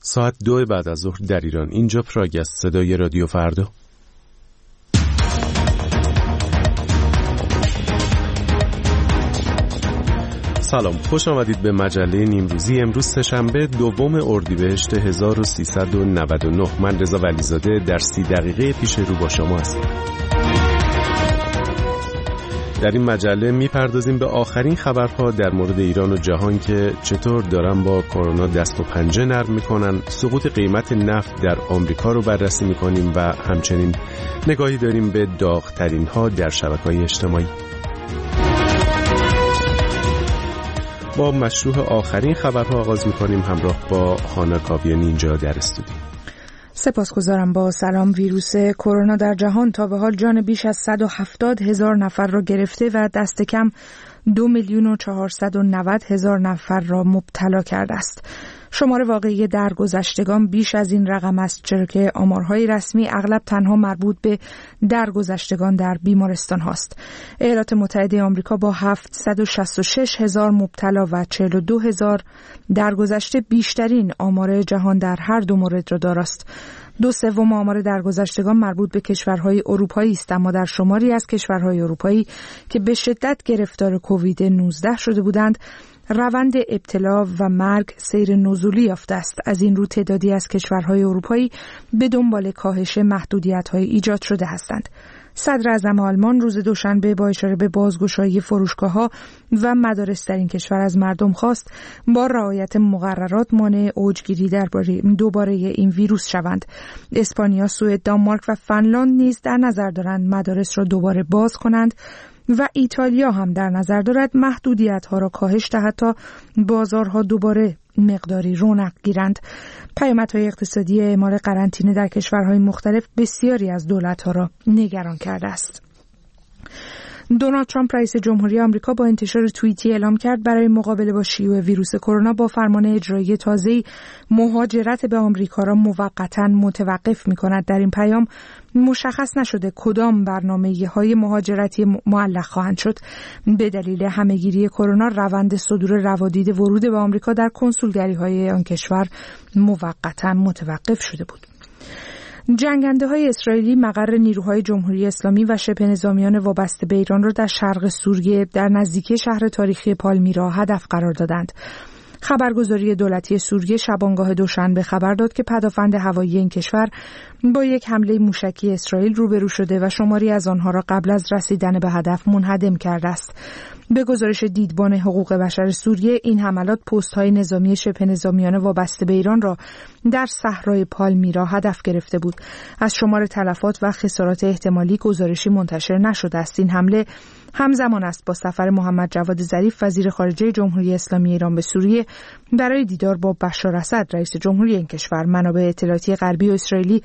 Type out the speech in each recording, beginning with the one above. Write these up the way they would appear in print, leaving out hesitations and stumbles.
ساعت 2 بعد از ظهر در ایران. اینجا پراگ است، صدای رادیو فردا. سلام، خوش آمدید به مجله نیمروزی. امروز سه‌شنبه 2 اردیبهشت 1399. من رضا ولیزاده در 30 دقیقه پیش رو با شما هستم. در این مجله میپردازیم به آخرین خبرها در مورد ایران و جهان که چطور دارن با کرونا دست و پنجه نرم میکنن. سقوط قیمت نفت در آمریکا رو بررسی میکنیم و همچنین نگاهی داریم به داغ‌ترین ها در شبکه‌های اجتماعی. با مشروع آخرین خبرها آغاز میکنیم همراه با هانا کاویانی اینجا در استودیو. سپاسگزارم. با سلام. ویروس کرونا در جهان تا به حال جان بیش از 170,000 نفر را گرفته و دست کم 2,490,000 نفر را مبتلا کرده است. شمار واقعی درگذشتگان بیش از این رقم است، چرا که آمارهای رسمی اغلب تنها مربوط به درگذشتگان در بیمارستان هاست. ایالات متحده آمریکا با 766,000 مبتلا و 42,000 درگذشته بیشترین آمار جهان در هر دو مورد را دارست. 2/3 آمار درگذشتگان مربوط به کشورهای اروپایی است، اما در شماری از کشورهای اروپایی که به شدت گرفتار کووید 19 شده بودند، روند ابتلا و مرگ سیر نزولی یافته است. از این رو تعدادی از کشورهای اروپایی به دنبال کاهش محدودیت‌های ایجاد شده هستند. صدر اعظم آلمان روز دوشنبه با اشاره به بازگشایی فروشگاه‌ها و مدارس در این کشور از مردم خواست با رعایت مقررات مانع اوجگیری دوباره این ویروس شوند. اسپانیا، سوئد، دانمارک و فنلاند نیز در نظر دارند مدارس را دوباره باز کنند و ایتالیا هم در نظر دارد محدودیت‌ها را کاهش دهد تا بازارها دوباره مقداری رونق گیرند. پیامدهای اقتصادی اعمال قرنطینه در کشورهای مختلف بسیاری از دولت‌ها را نگران کرده است. دونالد ترامپ رئیس جمهوری آمریکا با انتشار توییتی اعلام کرد برای مقابله با شیوع ویروس کرونا با فرمان اجرایی تازه‌ای مهاجرت به آمریکا را موقتاً متوقف می‌کند. در این پیام مشخص نشده کدام برنامه‌های مهاجرتی معلق خواهند شد. به دلیل همه‌گیری کرونا روند صدور روادید ورود به آمریکا در کنسولگری‌های آن کشور موقتاً متوقف شده بود. جنگنده‌های اسرائیلی مقر نیروهای جمهوری اسلامی و شبه نظامیان وابسته به ایران را در شرق سوریه در نزدیکی شهر تاریخی پالمیرا هدف قرار دادند. خبرگزاری دولتی سوریه شبانگاه دوشنبه خبر داد که پدافند هوایی این کشور با یک حمله موشکی اسرائیل روبرو شده و شماری از آنها را قبل از رسیدن به هدف منهدم کرده است. به گزارش دیدبان حقوق بشر سوریه، این حملات پست‌های نظامی شبه نظامیان وابسته به ایران را در صحرای پالمیرا هدف گرفته بود. از شمار تلفات و خسارات احتمالی گزارشی منتشر نشده است. این حمله همزمان است با سفر محمد جواد ظریف وزیر خارجه جمهوری اسلامی ایران به سوریه برای دیدار با بشار اسد رئیس جمهوری این کشور. منابع اطلاعاتی غربی و اسرائیلی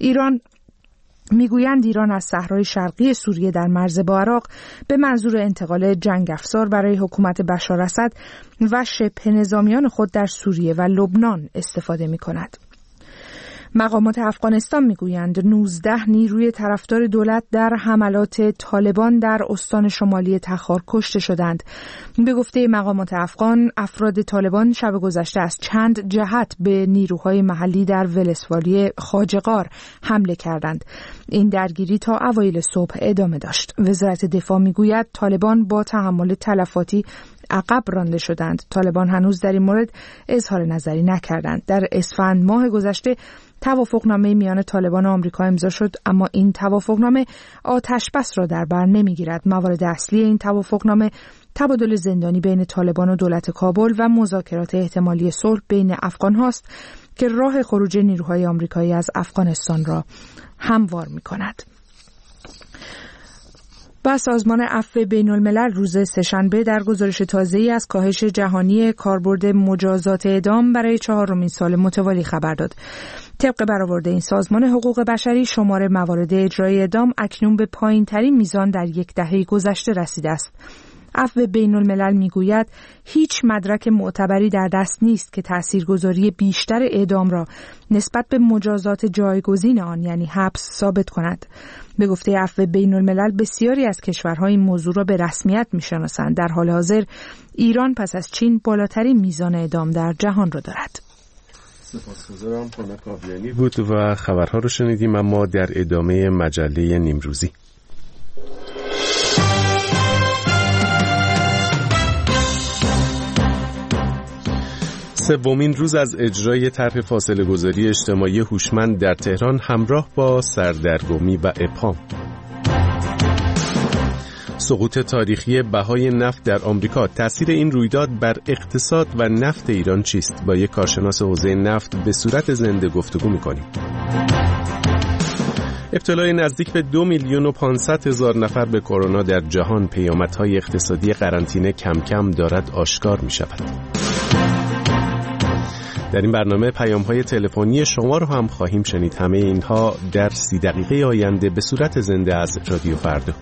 میگویند ایران از صحرای شرقی سوریه در مرز با عراق به منظور انتقال جنگ افزار برای حکومت بشار اسد و شبه نظامیان خود در سوریه و لبنان استفاده می‌کند. مقامات افغانستان میگویند 19 نیروی طرفدار دولت در حملات طالبان در استان شمالی تخار کشته شدند. به گفته مقامات افغان، افراد طالبان شب گذشته از چند جهت به نیروهای محلی در ولسوالی خواجه‌غار حمله کردند. این درگیری تا اوایل صبح ادامه داشت. وزارت دفاع میگوید طالبان با تحمل تلفاتی عقب رانده شدند. طالبان هنوز در این مورد اظهار نظری نکردند. در اسفند ماه گذشته توافقنامه میان طالبان و آمریکا امضا شد، اما این توافقنامه آتش‌بس را در بر نمیگیرد. موارد اصلی این توافقنامه تبادل زندانی بین طالبان و دولت کابل و مذاکرات احتمالی صلح بین افغان هاست که راه خروج نیروهای آمریکایی از افغانستان را هموار می‌کند. و سازمان عفو بین‌الملل روز سه‌شنبه در گزارش تازه‌ای از کاهش جهانی کاربرد مجازات اعدام برای 4مین سال متوالی خبر داد. طبق برآورد این سازمان حقوق بشری، شمار موارد اجرای اعدام اکنون به پایین‌ترین میزان در یک دهه گذشته رسیده است. عفو بین‌الملل میگوید هیچ مدرک معتبری در دست نیست که تاثیرگذاری بیشتر اعدام را نسبت به مجازات جایگزین آن یعنی حبس ثابت کند. به گفته عفو بین‌الملل بسیاری از کشورها این موضوع را به رسمیت می‌شناسند. در حال حاضر ایران پس از چین بالاترین میزان اعدام در جهان را دارد. سپاسگزارم. کمک آبیانی بود و خبرها رو شنیدیم. اما در ادامه مجله نیمروزی، سومین روز از اجرای طرح فاصله گذاری اجتماعی هوشمند در تهران همراه با سردرگمی و ابهام. سقوط تاریخی بهای نفت در آمریکا، تأثیر این رویداد بر اقتصاد و نفت ایران چیست؟ با یک کارشناس حوزه نفت به صورت زنده گفتگو می‌کنیم. ابتلای نزدیک به 2,500,000 نفر به کرونا در جهان، پیامدهای اقتصادی قرنطینه کم کم دارد آشکار می‌شود. در این برنامه پیام‌های تلفنی شما رو هم خواهیم شنید. همه اینها در 30 دقیقه آینده به صورت زنده از رادیو فردا.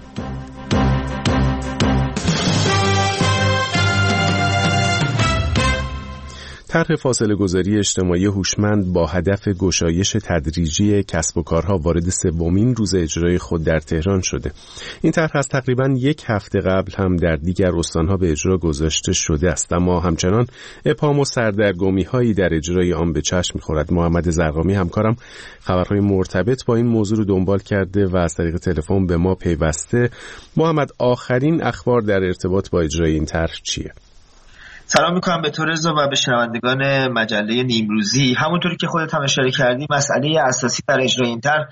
طرح فاصله گذاری اجتماعی هوشمند با هدف گشایش تدریجی کسب و کارها وارد سومین روز اجرای خود در تهران شده. این طرح از تقریباً یک هفته قبل هم در دیگر استانها به اجرا گذاشته شده است، اما همچنان ابهام و سردرگمی‌هایی در اجرای آن به چشم می‌خورد. محمد زرقامی همکارم خبرهای مرتبط با این موضوع رو دنبال کرده و از طریق تلفن به ما پیوسته. محمد، آخرین اخبار در ارتباط با اجرای این طرح چیه؟ سلام میکنم به تو رضا و به شنوندگان مجله نیمروزی. همونطوری که خودت هم اشاره کردی، مسئله اساسی در اجرای این طرح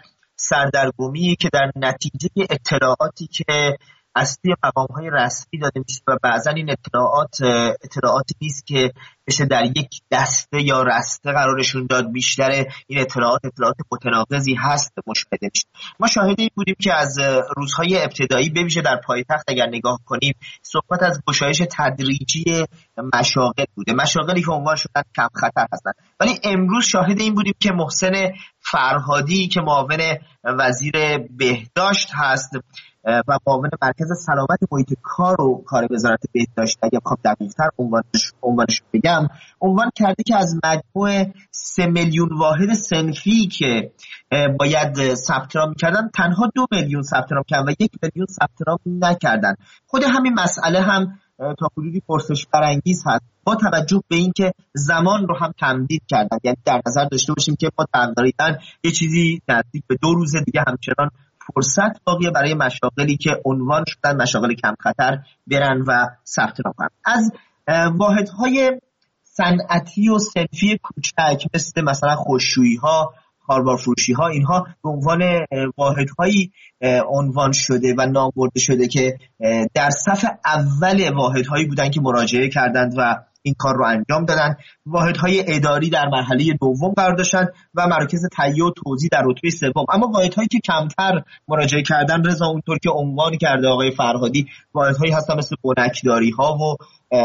سردرگمی که در نتیجه اطلاعاتی که از سوی مقام‌های رسمی داده میشه و بعضا این اطلاعاتی نیست که بشه در یک دسته یا رسته قرارشون داد، بیشتر این اطلاعات متناقضی هست مشاهده میشه. ما شاهد این بودیم که از روزهای ابتدایی به ویژه در پایتخت اگر نگاه کنیم صحبت از گشایش تدریجی مشاغل بوده، مشاغلی که عنوان شدن کم خطر هستند. ولی امروز شاهد این بودیم که محسن فرهادی که معاون وزیر بهداشت هست و معاون مرکز سلامت محیط کار و کار وزارت بهداشت، اگه بخوام دقیق‌تر عنوانش بگم، عنوان کرده که از مجموع 3 میلیون واحد صنفی که باید ثبت نام می‌کردن تنها 2 میلیون ثبت نام کردن و 1 میلیون ثبت نام نکردن. خود همین مسئله هم تا حدودی پرسش برانگیز هست، با توجه به اینکه زمان رو هم تمدید کردن. یعنی در نظر داشته باشیم که ما تقریباً یه چیزی نزدیک به 2 روز دیگه همچنان فرصت باقیه برای مشاغلی که عنوان شدن مشاغل کم خطر برن و ثبت نام کنن. از واحدهای صنعتی و صنفی کوچک مثلا خشکشویی‌ها، خاربارفروشی‌ها، اینها به عنوان واحدهایی عنوان شده و نام برده شده که در صف اول واحدهایی بودن که مراجعه کردند و این کار رو انجام دادن. واحدهای اداری در مرحله دوم قرار داشتن و مراکز تهیه و توزیع در رتبه سوم. اما واحدهایی که کمتر مراجعه کردن، رضا، اونطور که عنوان کرده آقای فرهادی، واحدهایی هستن مثل بنکداری‌ها و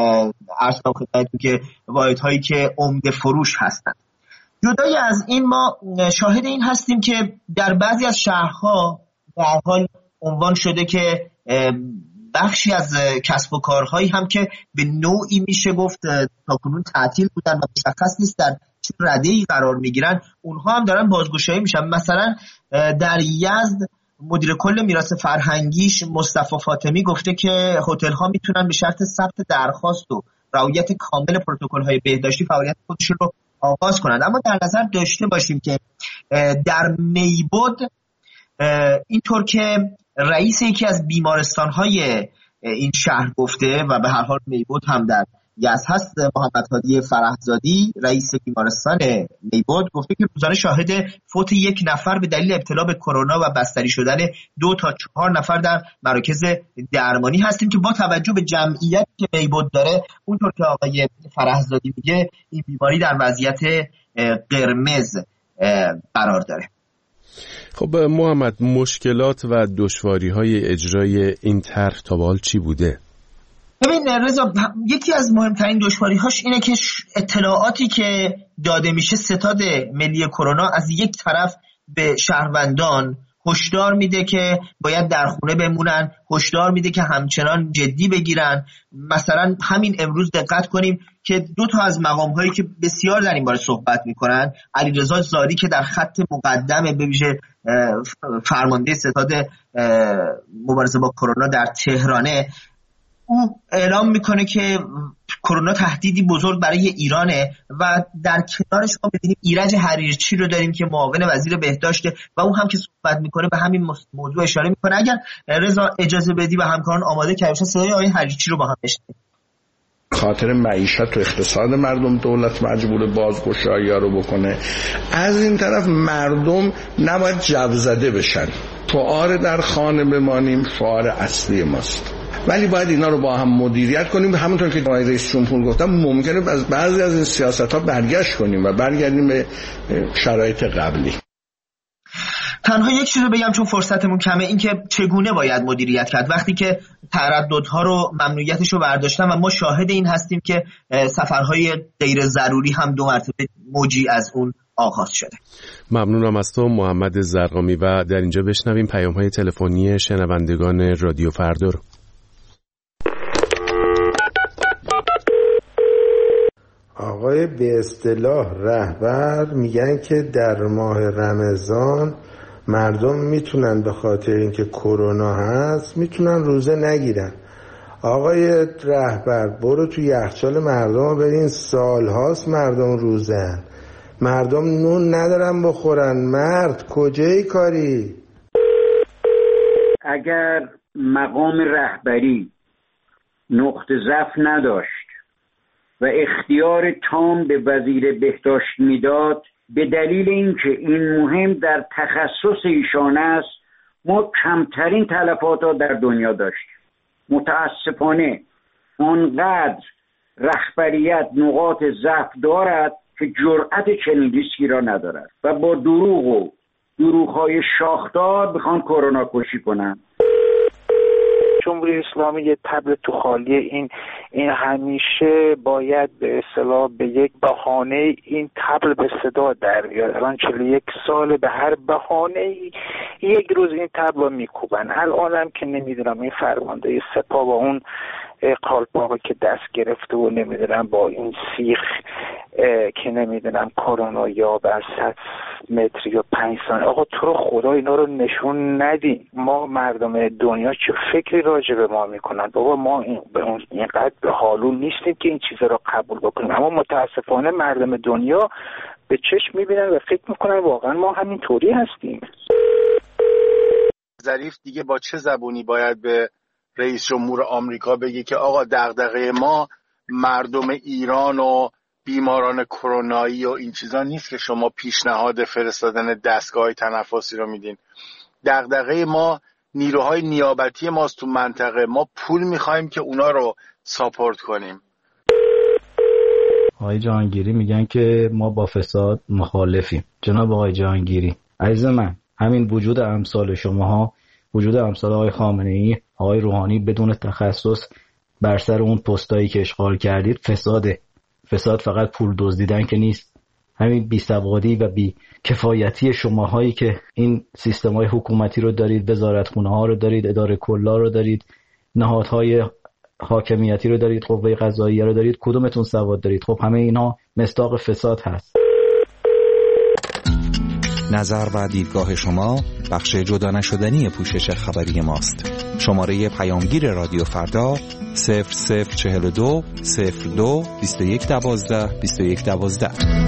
عرض کنم خدمتتون که واحدهایی که عمده فروش هستن. جدای از این ما شاهد این هستیم که در بعضی از شهرها در حال عنوان شده که بخشی از کسب و کارهایی هم که به نوعی میشه گفت تاکنون تعطیل بودن و مشخص نیست در چه رده‌ای قرار میگیرن، اونها هم دارن بازگشایی میشن. مثلا در یزد مدیر کل میراث فرهنگیش مصطفی فاطمی گفته که هتل‌ها میتونن به شرط ثبت درخواست و رعایت کامل پروتکل‌های بهداشتی فعالیت خودشون رو آغاز کنند. اما در نظر داشته باشیم که در میبود اینطور که رئیس یکی از بیمارستان‌های این شهر گفته و به هر حال میبود هم در یزد هست، محمد هادی فرهزادی رئیس بیمارستان میبود گفته که روزانه شاهد فوت 1 نفر به دلیل ابتلا به کرونا و بستری شدن 2 تا 4 نفر در مراکز درمانی هستیم که با توجه به جمعیتی که میبود داره، اونطور که آقای فرهزادی میگه، این بیماری در وضعیت قرمز قرار داره. خب محمد، مشکلات و دشواری‌های اجرای این طرح تا به حال چی بوده؟ ببین رضا، یکی از مهمترین دشواری‌هاش اینه که اطلاعاتی که داده میشه ستاد ملی کرونا از یک طرف به شهروندان هشدار میده که باید در خونه بمونن، هشدار میده که همچنان جدی بگیرن. مثلا همین امروز دقت کنیم که 2 تا از مقام‌هایی که بسیار در این باره صحبت میکنن، علیرضا زاری که در خط مقدم به ویژه فرمانده ستاد مبارزه با کرونا در تهرانه، او اعلام میکنه که کرونا تهدیدی بزرگ برای ایرانه و در کنارش ما ببینیم ایرج حریرچی رو داریم که معاون وزیر بهداشته و اون هم که صحبت میکنه به همین موضوع اشاره میکنه. اگر رضا اجازه بدی و همکاران آماده کردن صدای آقای حریرچی رو با هم بشنویم. خاطر معیشت و اقتصاد مردم دولت مجبور بازگشایی رو بکنه. از این طرف مردم نباید جو زده بشن. شعار در خانه بمانیم شعار اصلی ماست، ولی باید اینا رو با هم مدیریت کنیم. همونطور که آقای رئیس جمهور گفتم ممکنه بعضی از این سیاست‌ها برگشت کنیم و برگردیم به شرایط قبلی. تنها یک چیز رو بگم چون فرصتمون کمه، این که چگونه باید مدیریت کرد وقتی که ترددها رو ممنوعیتش رو برداشتن و ما شاهد این هستیم که سفرهای غیر ضروری هم 2 مرتبه موجی از اون آغاز شده. ممنونم از تو محمد زرقامی و در اینجا بشنویم پیام‌های تلفنی شنوندگان رادیو فردا رو. آقای به اصطلاح رهبر میگن که در ماه رمضان مردم میتونن به خاطر اینکه کرونا هست میتونن روزه نگیرن. آقای رهبر برو تو یخچال مردم ببین، سال هاست مردم روزن، مردم نون ندارن بخورن. مرد کجایی کاری؟ اگر مقام رهبری نقطه ضعف نداشت و اختیار تام به وزیر بهداشت میداد، به دلیل اینکه این مهم در تخصص ایشان است ما کمترین تلفات را در دنیا داشتیم. متاسفانه آنقدر رهبریت نقاط ضعف دارد که جرأت چنین ریسکی را ندارد و با دروغ و دروغ‌های شاخدار بخوان کرونا کشی کنند. جمهوری اسلامی یه تبل تو خالی این همیشه باید به اصطلاح به یک بهانه این تبل به صدا در بیاد. الان 41 سال به هر بهانه یک روز این تبل رو میکوبن. الانم که نمیدونم این فرمانده سپاه با اون قالپاقی که دست گرفته و نمیدونم با این سیخ که نمیدونم کرونا یا بر 100 متر یا 5 ثانیه. آقا تو رو خدا اینا رو نشون ندین. ما مردم دنیا چه فکری راجع به ما میکنن؟ بابا ما اینقدر به حالون نیستیم که این چیزا رو قبول بکنیم، اما متاسفانه مردم دنیا به چشم میبینن و فکر میکنن واقعا ما همین طوری هستیم. ظریف دیگه با چه زبونی باید به رئیس جمهور آمریکا بگه که آقا دغدغه ما مردم ایران و بیماران کرونایی و این چیزا نیست که شما پیشنهاد فرستادن دستگاه تنفسی رو میدین. دغدغه ما نیروهای نیابتی ماست تو منطقه، ما پول میخوایم که اونا رو ساپورت کنیم. آقای جهانگیری میگن که ما با فساد مخالفیم. جناب آقای جهانگیری عزیز من، همین وجود امثال شماها، وجود امثال آقای خامنه‌ای، آقای روحانی بدون تخصص بر سر اون پستایی که اشغال کردید فساده. فساد فقط پول دزدیدن که نیست. همین بی‌سوادی و بی کفایتی شماهایی که این سیستم‌های حکومتی رو دارید، وزارتخونه‌ها رو دارید، اداره کلا رو دارید، نهادهای حاکمیتی رو دارید، قوه قضاییه رو دارید، کدومتون سواد دارید؟ خب همه اینها مصداق فساد هست. نظر و دیدگاه شما بخش جدا نشدنی پوشش خبری ماست. شماره پیامگیر رادیو فردا 0042 02 21 12 21 12.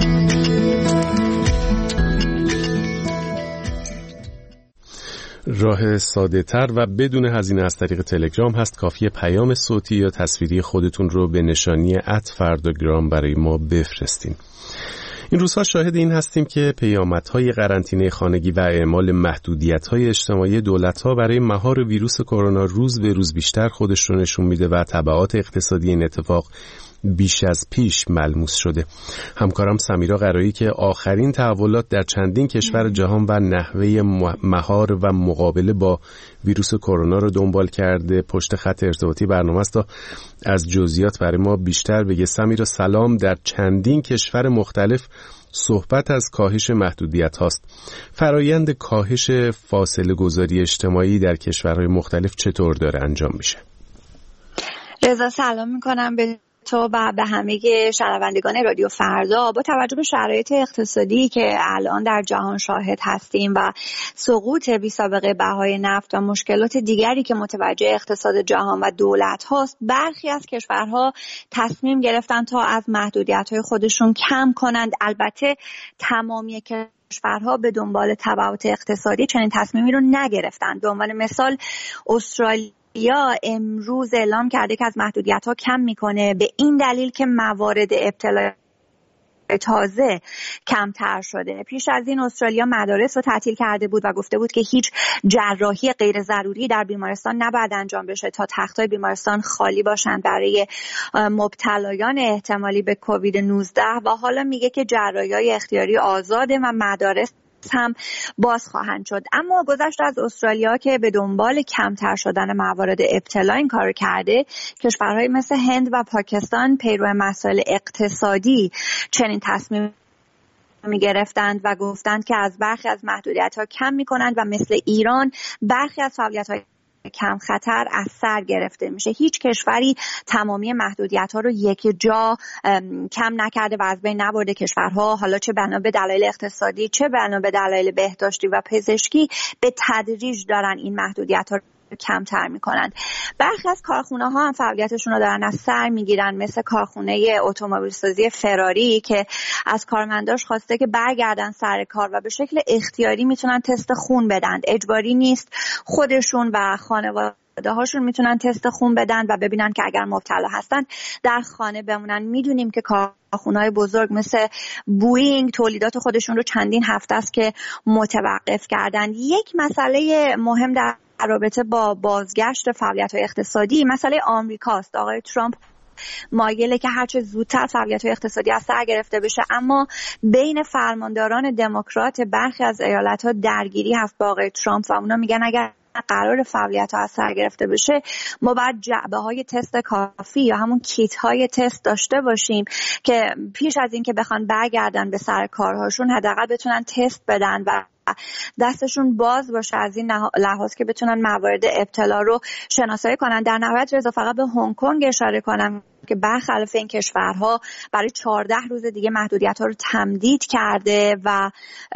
راه ساده تر و بدون هزینه از طریق تلگرام هست. کافیه پیام صوتی یا تصویری خودتون رو به نشانی @فرداگرام برای ما بفرستین. این روزها شاهد این هستیم که پیامدهای قرنطینه خانگی و اعمال محدودیت‌های اجتماعی دولت‌ها برای مهار ویروس کرونا روز به روز بیشتر خودش رو نشون میده و تبعات اقتصادی این اتفاق بیش از پیش ملموس شده. همکارم سمیرا قرایی که آخرین تحولات در چندین کشور جهان و نحوه مهار و مقابله با ویروس کرونا رو دنبال کرده پشت خط ارتباطی برنامه است تا از جزئیات برای ما بیشتر بگه. سمیرا سلام. در چندین کشور مختلف صحبت از کاهش محدودیت هاست. فرایند کاهش فاصله گذاری اجتماعی در کشورهای مختلف چطور داره انجام میشه؟ رضا سلام میکنم به تو و به همه شنوندگان رادیو فردا، با توجه به شرایط اقتصادی که الان در جهان شاهد هستیم و سقوط بی‌سابقه بهای نفت و مشکلات دیگری که متوجه اقتصاد جهان و دولت هاست، برخی از کشورها تصمیم گرفتن تا از محدودیت‌های خودشون کم کنند. البته تمامی کشورها به دنبال تبعات اقتصادی چنین تصمیمی رو نگرفتن. به عنوان مثال استرالیا امروز اعلام کرده که از محدودیت‌ها کم میکنه، به این دلیل که موارد ابتلا تازه کمتر شده. پیش از این استرالیا مدارس رو تعطیل کرده بود و گفته بود که هیچ جراحی غیر ضروری در بیمارستان نباید انجام بشه تا تخت‌های بیمارستان خالی باشند برای مبتلایان احتمالی به کووید 19 و حالا میگه که جراحی‌های اختیاری آزاده و مدارس هم باز خواهند شد. اما گذشته از استرالیا که به دنبال کمتر شدن موارد ابتلا این کار کرده، کشورهای مثل هند و پاکستان پیرو مسائل اقتصادی چنین تصمیم می گرفتند و گفتند که از برخی از محدودیت‌ها کم می‌کنند و مثل ایران برخی از فعالیت‌های کم خطر از سر گرفته میشه. هیچ کشوری تمامی محدودیت‌ها رو یک جا کم نکرده و از بین نبرده. کشورها حالا چه بنا به دلایل اقتصادی چه بنا به دلایل بهداشتی و پزشکی به تدریج دارن این محدودیت‌ها کمتر میکنند. برخی از کارخونه ها هم فعالیتشون رو دارن از سر میگیرن، مثل کارخونه اتومبیل سازی فراری که از کارمنداش خواسته که برگردن سر کار و به شکل اختیاری میتونن تست خون بدن. اجباری نیست، خودشون و خانواده هاشون میتونن تست خون بدن و ببینن که اگر مبتلا هستن در خانه بمونن. میدونیم که کارخونه‌های بزرگ مثل بوئینگ تولیدات خودشون رو چندین هفته است که متوقف کردن. یک مسئله مهم در رابطه با بازگشت فعالیت‌های اقتصادی مسئله آمریکاست. آقای ترامپ مایله که هرچه زودتر فعالیت‌های اقتصادی از سر گرفته بشه، اما بین فرمانداران دموکرات برخی از ایالت‌ها درگیری هست با آقای ترامپ و اونا میگن اگر قرار فعالیت‌ها از سر گرفته بشه ما باید جعبه‌های تست کافی یا همون کیت‌های تست داشته باشیم که پیش از این که بخوان برگردن به سر کارهاشون حداقل بتونن تست بدن و دستشون باز باشه از این لحاظ که بتونن موارد ابتلا رو شناسایی کنن. در نهایت رضا فقط به هنگ کنگ اشاره کنم که برخلاف این کشورها برای 14 روز دیگه محدودیت‌ها رو تمدید کرده و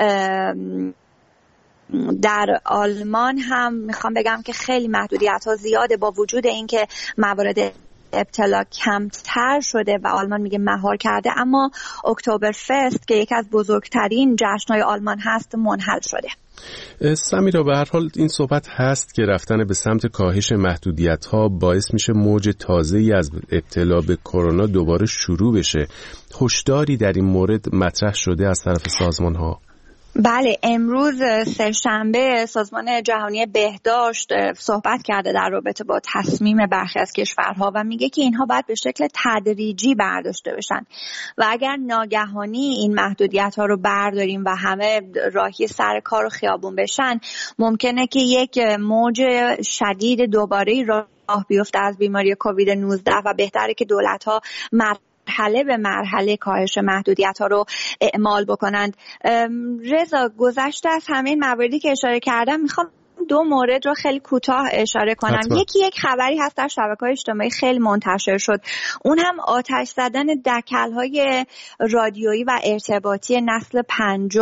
در آلمان هم میخوام بگم که خیلی محدودیت‌ها زیاده با وجود اینکه موارد ابتلا کمتر شده و آلمان میگه مهار کرده، اما اکتبر فست که یکی از بزرگترین جشن‌های آلمان هست منحل شده. سمیرا، به هر حال این صحبت هست که رفتن به سمت کاهش محدودیت‌ها باعث میشه موج تازه‌ای از ابتلا به کرونا دوباره شروع بشه. هشداری در این مورد مطرح شده از طرف سازمان‌ها؟ بله، امروز سه‌شنبه سازمان جهانی بهداشت صحبت کرده در رابطه با تصمیم برخی از کشورها و میگه که اینها باید به شکل تدریجی برداشته بشن و اگر ناگهانی این محدودیت‌ها رو برداریم و همه راهی سر کار و خیابون بشن، ممکنه که یک موج شدید دوباره راه بیفته از بیماری کووید 19 و بهتره که دولت‌ها مرحله به مرحله کاهش محدودیت‌ها رو اعمال بکنند. رضا، گذشته از همه این مواردی که اشاره کردم میخوام دو مورد رو خیلی کوتاه اشاره کنم. یکی یک خبری هست در شبکه‌های اجتماعی خیلی منتشر شد، اون هم آتش زدن دکل‌های رادیویی و ارتباطی نسل 5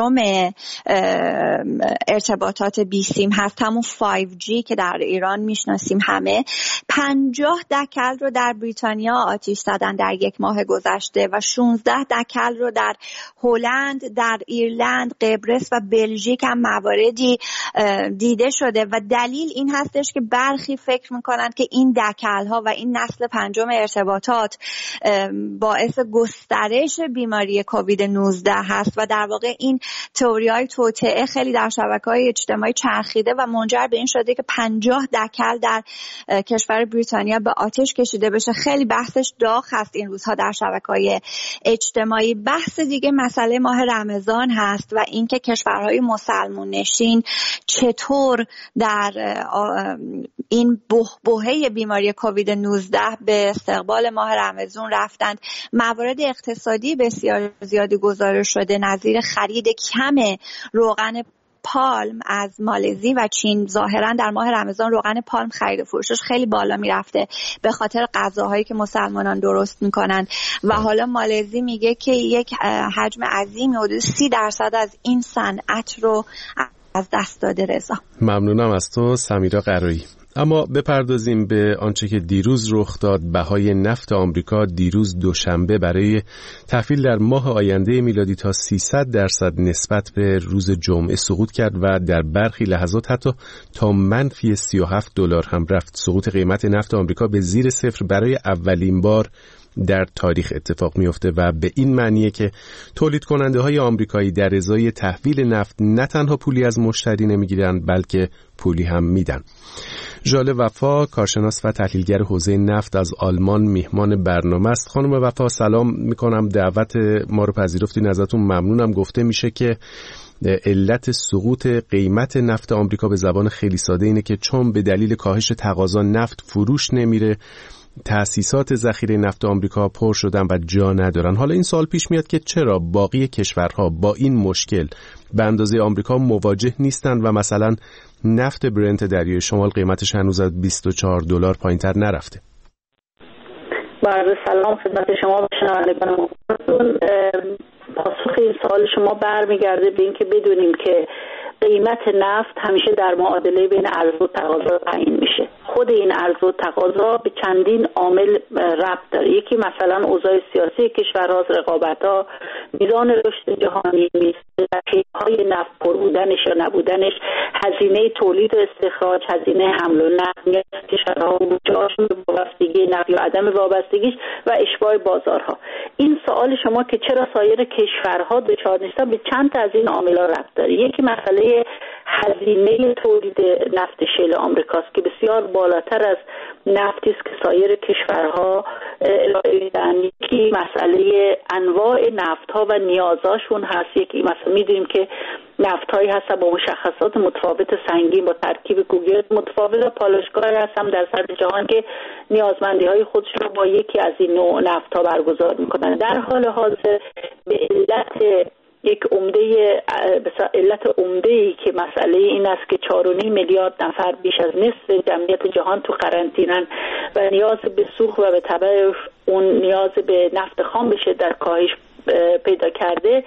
ارتباطات بیسیم هست، همون 5G که در ایران میشناسیم همه. 50 دکل رو در بریتانیا آتش زدن در یک ماه گذشته و 16 دکل رو در هلند، در ایرلند، قبرس و بلژیک هم مواردی دیده شده و دلیل این هستش که برخی فکر میکنند که این دکل‌ها و این نسل 5 ارتباطات باعث گسترش بیماری کووید 19 هست و در واقع این تئوری‌های توطئه خیلی در شبکه‌های اجتماعی چرخیده و منجر به این شده که 50 دکل در کشور بریتانیا به آتش کشیده بشه. خیلی بحثش داغ هست این روزها در شبکه‌های اجتماعی. بحث دیگه مسئله ماه رمضان هست و اینکه کشورهای مسلمان نشین چطور در این بحبوحه بیماری کووید 19 به استقبال ماه رمضان رفتند. موارد اقتصادی بسیار زیادی گزارش شده، نظیر خرید کم روغن پالم از مالزی و چین ظاهرا در ماه رمضان روغن پالم خرید و فروشش خیلی بالا میرفته به خاطر غذاهایی که مسلمانان درست میکنن و حالا مالزی میگه که یک حجم عظیمی حدود 30% از این صنعت رو از دست داده. رضا ممنونم از تو سمیرا قرایی. اما بپردازیم به آنچه که دیروز رخ داد. بهای نفت آمریکا دیروز دوشنبه برای تحویل در ماه آینده میلادی تا 300% نسبت به روز جمعه سقوط کرد و در برخی لحظات حتی تا منفی $37 هم رفت. سقوط قیمت نفت آمریکا به زیر صفر برای اولین بار در تاریخ اتفاق میفته و به این معنیه که تولید کننده های آمریکایی در ازای تحویل نفت نه تنها پولی از مشتری نمیگیرن بلکه پولی هم میدن. ژاله وفا، کارشناس و تحلیلگر حوزه نفت از آلمان میهمان برنامه است. خانم وفا سلام میکنم، دعوت ما رو پذیرفتین، ازتون ممنونم. گفته میشه که علت سقوط قیمت نفت آمریکا به زبان خیلی ساده اینه که چون به دلیل کاهش تقاضا نفت فروش نمیره، تأسیسات ذخیره نفت آمریکا پر شدن و جا ندارن. حالا این سوال پیش میاد که چرا باقی کشورها با این مشکل به اندازه آمریکا مواجه نیستن و مثلا نفت برنت دریای شمال قیمتش هنوز از $24 پایین‌تر نرفته؟ بله، سلام خدمت شما و شنوندگان. پاسخ این سوال شما برمیگرده به اینکه بدونیم که قیمت نفت همیشه در معادله بین عرضه و تقاضا تعیین میشه. خود این عرضه و تقاضا به چندین عامل ربط داره. یکی مثلا اوضاع سیاسی کشورها، رقابت‌ها، میزان رشد جهانی، های نفت پر بودنش یا نبودنش، هزینه تولید و استخراج، هزینه حمل و نقل کشورها، جاشون به وابستگی نفت یا عدم وابستگیش و اشباع بازارها. این سوال شما که چرا سایر کشورها دچار نیستن به چند تا از این عامل‌ها ربط داره. یکی مسئله هزینه تولید نفت شیل آمریکاست که بسیار بالاتر از نفتی است که سایر کشورها ارائه میدن. یکی مسئله انواع نفت‌ها و نیازاشون هست. یکی مثلا می‌دونیم که نفت‌هایی هستن با مشخصات متفاوت سنگین، با ترکیب کوگل متفاوت، و پالایشگاه‌هایی هستن در سطح جهان که نیازمندی‌های خودشون رو با یکی از این نوع نفت‌ها برگزار می‌کنن. در حال حاضر به علت عمده‌ای که مسئله این است که 4.5 میلیارد نفر، بیش از نصف جمعیت جهان تو قرنطینه‌اند و نیاز به سوخت و به تبع اون نیاز به نفت خام به شدت کاهش پیدا کرده.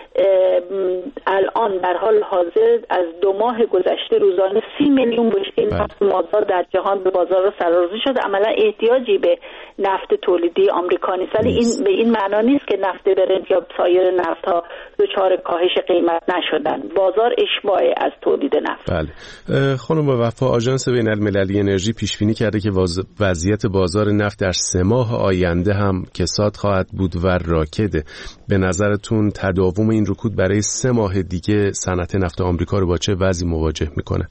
الان در حال حاضر از 2 ماه گذشته روزانه 30 میلیون بشکه نفت مازاد در جهان به بازار سرازیر شده. عملا احتیاجی به نفت تولیدی آمریکا نیست، ولی این به این معنا نیست که نفت برنت یا سایر نفت‌ها دچار کاهش قیمت نشدن. بازار اشباع از تولید نفت. بله. خانم وفا، آژانس بین‌المللی انرژی پیش بینی کرده که وضعیت بازار نفت در 3 ماه آینده هم کساد خواهد بود و راکده. به نظرتون تداوم این رکود برای 3 ماه دیگه صنعت نفت آمریکا رو با چه وضعی مواجه میکنه؟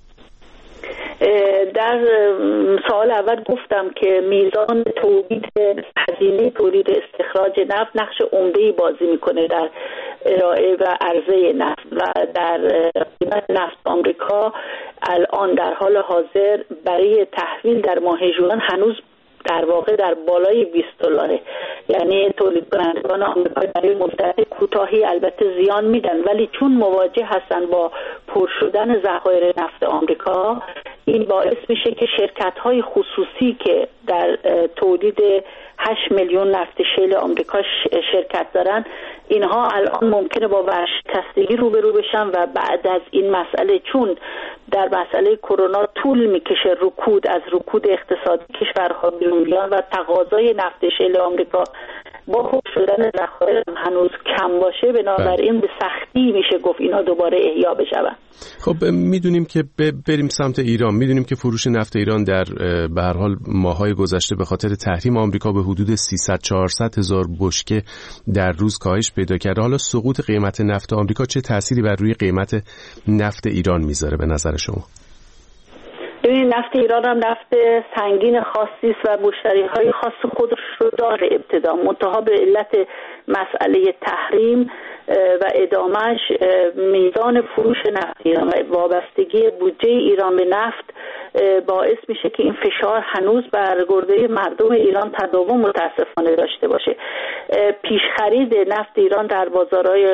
در سوال اول گفتم که میزان تولید، هزینه تولید استخراج نفت نقش عمده‌ای بازی میکنه در ارائه و عرضه نفت و در قیمت نفت آمریکا. الان در حال حاضر برای تحویل در ماه ژوئن هنوز در واقع در بالای $20. یعنی تولید کنندگان آمریکا برای مدت کوتاهی البته زیان میدن، ولی چون مواجه هستن با پر شدن ذخایر نفت آمریکا، این باعث میشه که شرکت‌های خصوصی که در تولید 8 میلیون نفت شیل آمریکا شرکت دارن، اینها الان ممکنه با ورشکستگی روبرو بشن و بعد از این مسئله، چون در مسئله کرونا طول میکشه رکود اقتصادی کشورها بیرون بیان و تقاضای نفت شیل آمریکا با خوب شدن ذخایر هنوز کم باشه، بنابراین به سختی میشه گفت اینا دوباره احیا بشن. خب میدونیم که بریم سمت ایران. میدونیم که فروش نفت ایران در به هر حال ماهای گذشته به خاطر تحریم آمریکا به حدود 300-400 هزار بشکه در روز کاهش پیدا کرده. حالا سقوط قیمت نفت آمریکا چه تأثیری بر روی قیمت نفت ایران میذاره به نظر شما؟ ببینید، نفت ایران هم نفت سنگین خاصی است و مشتری‌های خاص خودش رو داره. ابتدا منتها به علت مسئله تحریم و ادامهش میزان فروش نفت ایران و وابستگی بودجه ایران به نفت باعث میشه که این فشار هنوز بر گرده مردم ایران تداوم متاسفانه داشته باشه. پیش خرید نفت ایران در بازارهای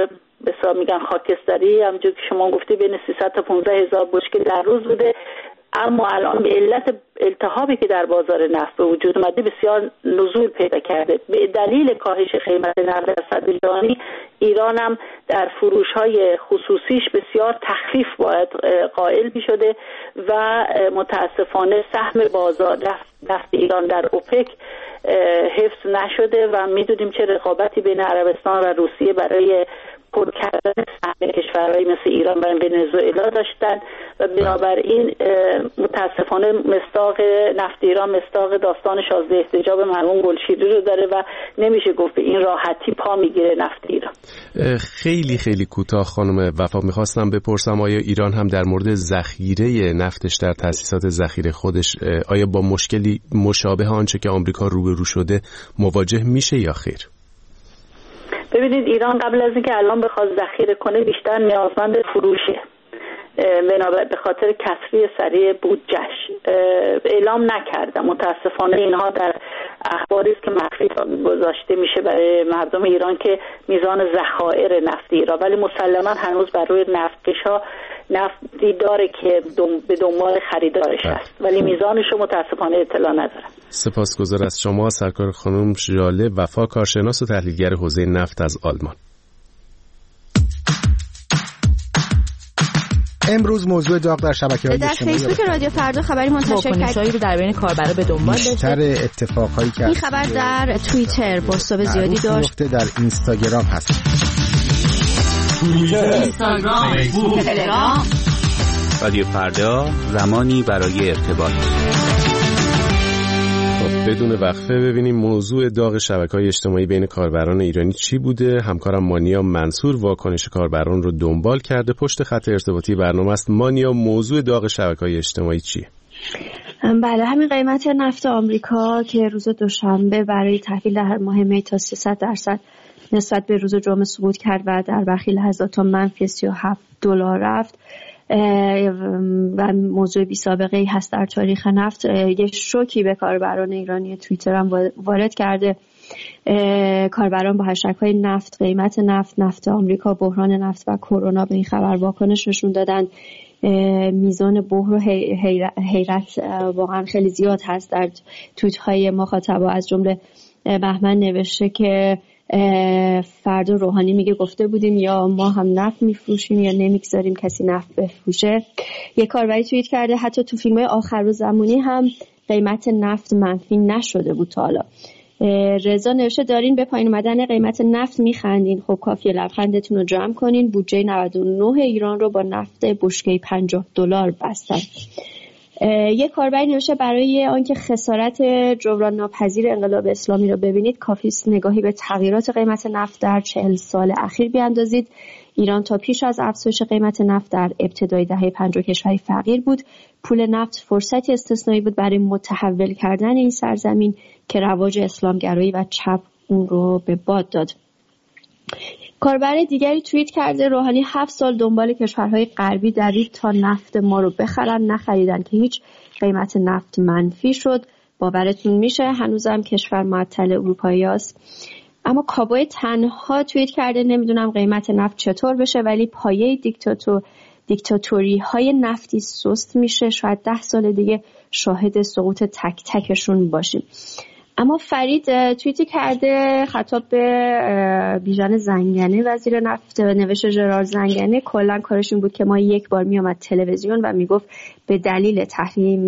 بسیار میگن خاکستری، همونجور که شما گفتی بین 300 تا 15,000 بشکه در روز بوده. اما الان به علت التهابی که در بازار نفت به وجود اومده بسیار نزول پیدا کرده. به دلیل کاهش قیمت نفت در سطح جهانی، ایران هم در فروش‌های خصوصیش بسیار تخفیف باید قائل می‌شده و متاسفانه سهم بازار نفت ایران در اوپک حفظ نشده و می‌دونیم چه رقابتی بین عربستان و روسیه برای پر کردن سهم کشورهایی مثل ایران و ونزوئلا داشتن و بنابراین متاسفانه مصداق نفت ایران مصداق داستان 16 احتجاب مرحوم گلشیری رو داره و نمیشه گفت به این راحتی پا میگیره نفت ایران. خیلی خیلی کوتاه خانم وفا میخواستم بپرسم آیا ایران هم در مورد ذخیره نفتش در تأسیسات ذخیره خودش آیا با مشکلی مشابه آنچه که آمریکا روبرو شده مواجه میشه یا خیر؟ ببینید ایران قبل از اینکه الان بخواد ذخیره کنه بیشتر نیازمند فروشه، به خاطر کسری سریع بودجهش اعلام نکرده. متاسفانه اینها در اخباری است که مخفی گذاشته میشه برای مردم ایران که میزان ذخایر نفتی ایران، ولی مسلما هنوز بر روی نفتکش‌ها نفتی داره که به دنبال خریدارش هست، ولی میزانش رو متاسفانه اطلاع ندارم. سپاسگزار از شما سرکار خانم ژاله وفا، کارشناس و تحلیلگر حوزه نفت از آلمان. امروز موضوع داغ در شبکه‌های اجتماعی در فیسبوک رادیو فردا خبری منتشر کرد رو در بین کاربرا به دنبال داشته. بیشتر اتفاقایی که این خبر در توییتر بازتاب زیادی داشت. در اینستاگرام هست. توییتر، اینستاگرام، فیسبوک، تلگرام. رادیو فردا، زمانی برای ارتباط. بدون وقفه ببینیم موضوع داغ شبکه‌های اجتماعی بین کاربران ایرانی چی بوده. همکارم مانیا منصور واکنش کاربران رو دنبال کرده، پشت خط ارتباطی برنامه است. مانیا، موضوع داغ شبکه‌های اجتماعی چیه؟ بله، همین قیمت نفت آمریکا که روز دوشنبه برای تحویل در ماه می تا 300% نسبت به روز جمعه سقوط کرد و در برخی لحظات تا منفی $37 رفت و موضوع بی سابقه ای هست در تاریخ نفت. یه شوکی به کاربران ایرانی توییتر هم وارد کرده. کاربران با هشتگ‌های نفت، قیمت نفت آمریکا، بحران نفت و کرونا به این خبر واکنش نشون دادن. میزان بحر و حیرت واقعا خیلی زیاد هست در توییت‌های مخاطبا. از جمله بهمن نوشته که فردا روحانی میگه گفته بودیم یا ما هم نفت میفروشیم یا نمیگذاریم کسی نفت بفروشه. یک کاربری توییت کرده حتی تو فیلم‌های آخرالزمانی هم قیمت نفت منفی نشده بود تا حالا. رضا نوشته دارین به پایین اومدن قیمت نفت میخندین، خب کافیه لبخندتون رو جمع کنین. بودجه 99 ایران رو با نفت بشکه $50 بستن. یک کاربری نوشته برای آنکه خسارت جبران ناپذیر انقلاب اسلامی رو ببینید کافی است نگاهی به تغییرات قیمت نفت در 40 سال اخیر بیاندازید. ایران تا پیش از افزایش قیمت نفت در ابتدای دهه 50 کشوری فقیر بود. پول نفت فرصتی استثنایی بود برای متحول کردن این سرزمین که رواج اسلامگرایی و چپ اون رو به باد داد. کاربر دیگری توییت کرده روحانی 7 سال دنبال کشورهای غربی دوید تا نفت ما رو بخرن، نخریدن که هیچ، قیمت نفت منفی شد. باورتون میشه هنوزم کشور معطل اروپایی است. اما کابوی تنها توییت کرده نمیدونم قیمت نفت چطور بشه ولی پایه دیکتاتوری های نفتی سست میشه، شاید 10 سال دیگه شاهد سقوط تک تکشون باشیم. اما فرید توییتی کرده خطاب به بیژن زنگنه وزیر نفت، نوشته ژرار زنگنه کلا کارش این بود که ما یک بار میامد تلویزیون و میگفت به دلیل تحریم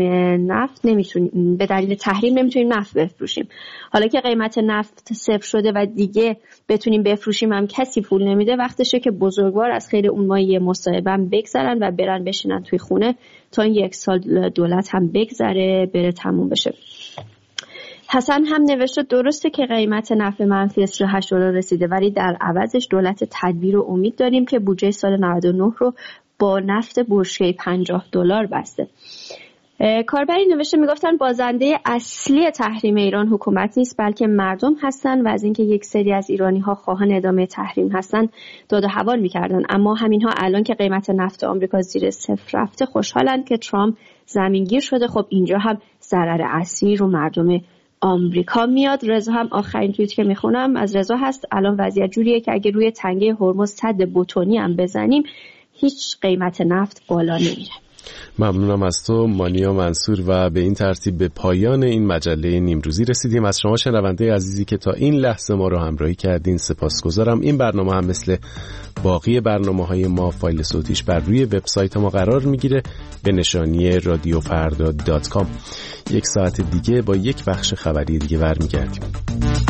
نمیتونیم نفت بفروشیم. حالا که قیمت نفت صفر شده و دیگه بتونیم بفروشیم هم کسی پول نمیده، وقتشه که بزرگوار از خیر اون مایه مصاحبه بگذرن و برن بشینن توی خونه تا این 1 سال دولت هم بگذره بره تموم بشه. حسن هم نوشته درسته که قیمت نفت منفی $38 رسیده ولی در عوضش دولت تدبیر و امید داریم که بودجه سال 99 رو با نفت بشکه $50 بسته. کاربری نوشته میگفتن بازنده اصلی تحریم ایران حکومت نیست بلکه مردم هستن و از اینکه یک سری از ایرانی ها خواهان ادامه تحریم هستن داد و حوال میکردن، اما همین ها الان که قیمت نفت آمریکا زیر صفر رفته خوشحالن که ترامپ زمینگیر شده. خب اینجا هم ضرر اصلی رو مردم آمریکا میاد. رضا هم آخرین توییت که میخونم از رضا هست، الان وضعیت جوریه که اگه روی تنگه هرمز سد بتونی هم بزنیم هیچ قیمت نفت بالا نمیره. ممنونم از تو مانیا منصور و به این ترتیب به پایان این مجله نیمروزی رسیدیم. از شما شنونده عزیزی که تا این لحظه ما رو همراهی کردین سپاسگزارم. این برنامه هم مثل باقی برنامه‌های ما فایل صوتیش بر روی وبسایت ما قرار میگیره به نشانی radiofarda.com. یک ساعت دیگه با یک بخش خبری دیگه برمیگردیم.